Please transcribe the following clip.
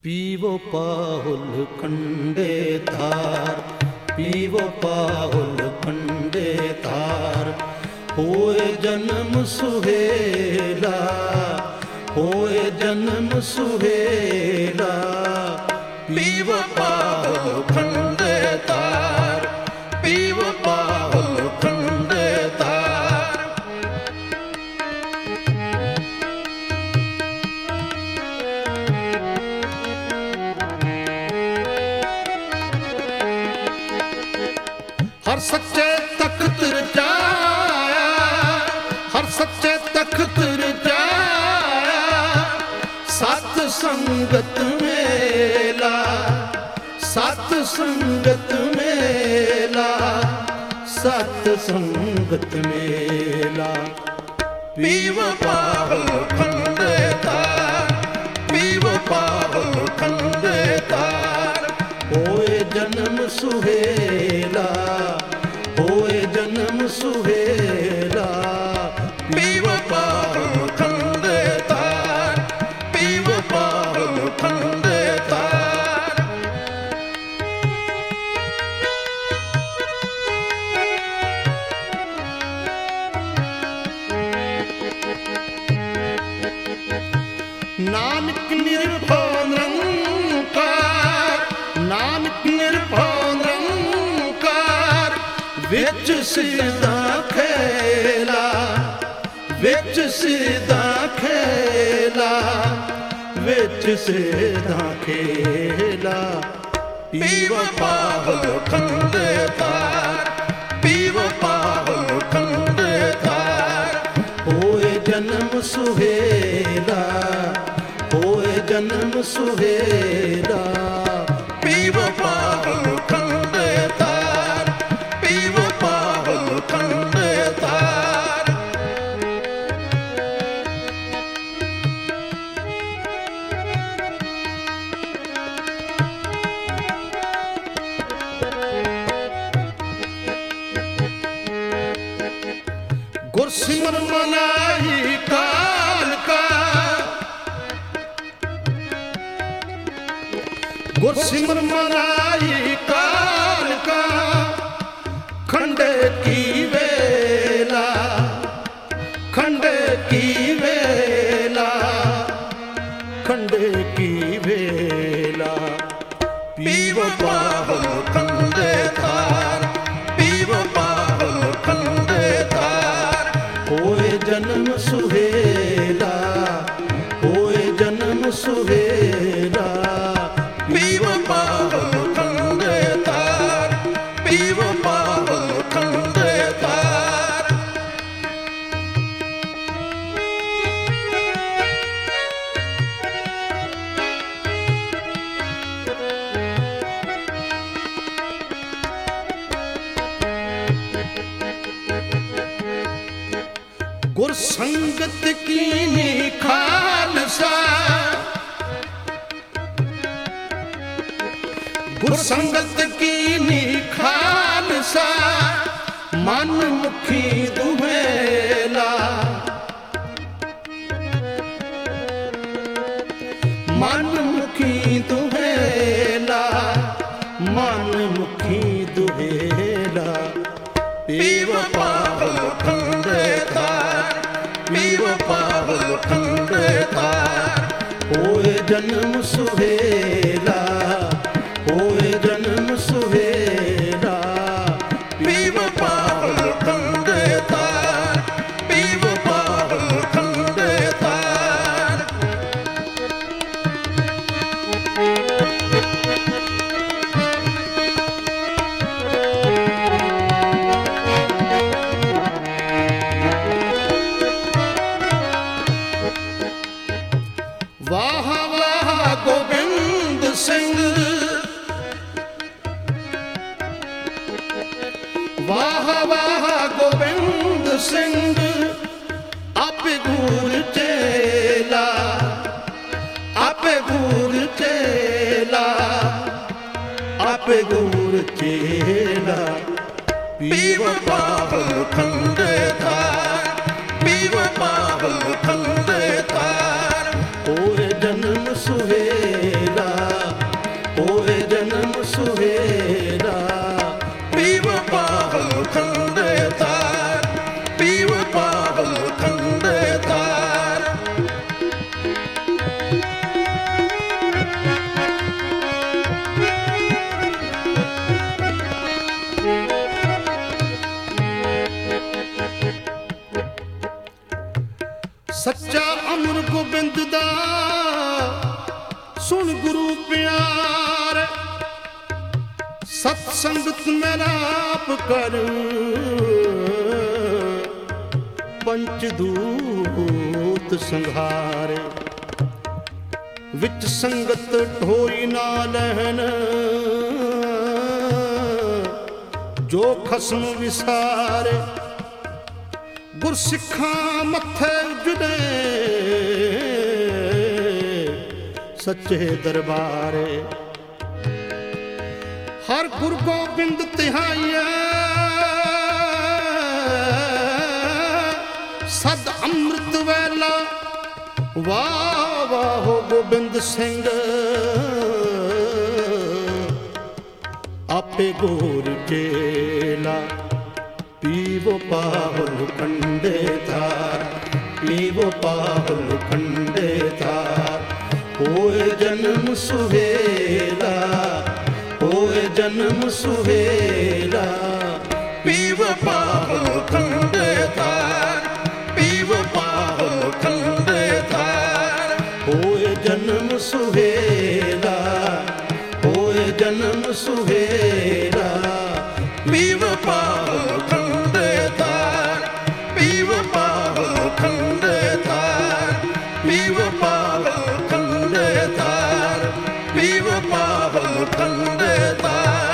ਪੀਵੋ ਪਾਹੁਲ ਖੰਡੇ ਧਾਰ, ਪੀਵੋ ਪਾਹੁਲ ਖੰਡੇ ਧਾਰ। ਹੋਏ ਜਨਮ ਸੁਹੇਲਾ, ਹੋਏ ਜਨਮ ਸੁਹੇਲਾ। ਪੀਵੋ ਪਾਹੁਲ ਖੰਡੇ ਧਾਰ, ਪੀਵੋ ਪਾਹੁਲ ਖੰਡੇ ਧਾਰ। ਹਰ ਸੱਚੇ ਤਖਤ ਰਚਾਇਆ, ਹਰ ਸੱਚੇ ਤਖਤ ਰਚਾਇਆ। ਸਤ ਸੰਗਤ ਮੇਲਾ, ਸਤ ਸੰਗਤ ਮੇਲਾ, ਸਤ ਸੰਗਤ ਮੇਲਾ। ਪੀਵੋ ਪਾਹੁਲ ਖੰਡੇ ਧਾਰ, ਪੀਵੋ ਪਾਹੁਲ ਖੰਡੇ ਧਾਰ। ਹੋਏ ਜਨਮ ਸੁਹੇਲਾ, ਹੋਏ ਜਨਮ ਸੁਹੇਲਾ। ਪੀਵੋ ਪਾਹੁਲ ਖੰਡੇ ਧਾਰ, ਪੀਵੋ ਪਾਹੁਲ ਖੰਡੇ ਧਾਰ। ਨਾਨਕ ਨਿਰਭਉ ਨਿਰੰਕਾਰ, ਨਾਨਕ ਨਿਰਭਉ ਨਿਰੰਕਾਰ। ਵਿੱਚ ਸਿੱਧਾ ਖੇਲਾ, ਵਿੱਚ ਸਿੱਧਾ ਖੇਲਾ, ਵਿੱਚ ਸਿੱਧਾ ਖੇਲਾ। ਪੀਵੋ ਪਾਹੁਲ ਖੰਡੇ ਧਾਰ, ਪੀਵੋ ਪਾਹੁਲ ਖੰਡੇ ਧਾਰ। ਹੋਏ ਜਨਮ ਸੁਹੇਲਾ, ਹੋਏ ਜਨਮ ਸੁਹੇਲਾ। ਪੀਵੋ ਪਾਹੁਲ ਖੰਡੇ ਧਾਰ, ਪੀਵੋ ਪਾਹੁਲ ਖੰਡੇ ਧਾਰ। ਗੁਰਸਿਮਰ ਮਨਾਈ ਕਾਲ ਕਾ, ਗੁਰਸਿਮਰ ਮਨਾਈ ਕਾਲ ਕਾ। ਖੰਡੇ ਕੀ ਵੇਲਾ, ਖੰਡੇ ਕੀ ਵੇਲਾ, ਖੰਡੇ ਕੀ ਵੇਲਾ। ਪੀਵੋ ਪਾਹੁਲ ਖੰਡੇ ਧਾਰ, ਪੀਵੋ ਪਾਹੁਲ ਖੰਡੇ ਧਾਰ। ਹੋਏ ਜਨਮ ਸੁਹੇਲਾ, ਹੋਏ ਜਨਮ ਸੁਹੇਲਾ। ਪੀਵੋ ਪਾਹੁਲ ਖੰਡੇ ਧਾਰ, ਪੀਵੋ ਪਾਹੁਲ ਖੰਡੇ ਧਾਰ। ਗੁਰ ਸੰਗਤ ਕੀਨੀ ਖਾਲਸਾ, ਗੁਰ ਸੰਗਤ ਕੀਨੀ ਖਾਲਸਾ। ਮਨ ਮੁਖੀ ਦੁਹੇਲਾ, ਮਨ ਮੁਖੀ ਦੁਹੇਲਾ, ਮਨ ਮੁਖੀ ਦੁਹੇਲਾ। ਪੀਵੋ ਪਾਹੁਲ ਖੰਡੇ ਧਾਰ, ਪੀਵੋ ਪਾਹੁਲ ਖੰਡੇ ਧਾਰ। ਹੋਏ ਜਨਮ ਸੁਹੇਲਾ, ਹੋਏ ਜਨਮ ਸੁਹੇਲਾ। ਪੀਵੋ ਪਾਹੁਲ ਖੰਡੇ ਧਾਰ, ਪੀਵੋ ਪਾਹੁਲ ਖੰਡੇ ਧਾਰ। ਵਾਹ ਵਾਹ ਗੋਬਿੰਦ ਸਿੰਘ, ਵਾਹ ਵਾਹ ਗੋਬਿੰਦ ਸਿੰਘ। ਆਪੇ ਗੁਰ ਚੇਲਾ, ਆਪੇ ਗੁਰ ਚੇਲਾ, ਆਪੇ ਗੁਰ ਚੇਲਾ। ਪੀਵੋ ਪਾਹੁਲ ਖੰਡੇ ਧਾਰ, ਪੀਵੋ ਪਾਹੁਲ ਖੰਡੇ ਧਾਰ। ਹੋਏ ਜਨਮ ਸੁਹੇਲਾ, ਸੁਣ ਗੁਰੂ ਪਿਆਰ ਸਤ ਸੰਗਤ ਮਿਲਾਪ ਕਰ ਪੰਚ ਦੂਤ ਸੰਘਾਰ ਵਿੱਚ ਸੰਗਤ ਢੋਈ ਨਾ ਲਹਿਨ ਜੋ ਖਸਮ ਵਿਸਾਰੇ ਗੁਰਸਿੱਖਾਂ ਮੱਥੇ ਉਜੜੇ ਸੱਚੇ ਦਰਬਾਰੇ ਹਰ ਗੁਰੂ ਗੋਬਿੰਦ ਤਿਹਾਈਆ ਸਦ ਅੰਮ੍ਰਿਤ ਵੇਲਾ ਵਾਹ ਵਾਹ ਗੋਬਿੰਦ ਸਿੰਘ ਆਪੇ ਗੋਰ ਚੇਲਾ ਪੀਵੋ ਪਾਹੁਲ ਕੰਡੇ ਧਾਰ ਪੀਵੋ ਪਾਹੁਲ ਕੰਡੇ ਧਾਰ ਹੋਏ ਜਨਮ ਸੁਹੇਲਾ ਹੋਏ ਜਨਮ ਸੁਹੇਲਾ ਪੀਵ ਪਾਹੁਲ ਕੰਡੇ ਧਾਰ ਪੀਵ ਪਾਹੁਲ ਕੰਡੇ ਧਾਰ ਹੋਏ ਜਨਮ ਸੁਹੇਲਾ ਹੋਏ ਜਨਮ ਸੁਹੇਲਾ ਪੀਵ ਪਾਹੁਲ ਕੰਡੇ ਧਾਰ ਪੀਵ ਪਾਹੁਲ ਕੰਡੇ ਧਾਰ ਪੀਵ ਪਾਹੁਲ ਕੰਡੇ ਧਾਰ ਪੀਵ ਪਾਹੁਲ ਕੰਡੇ ਧਾਰ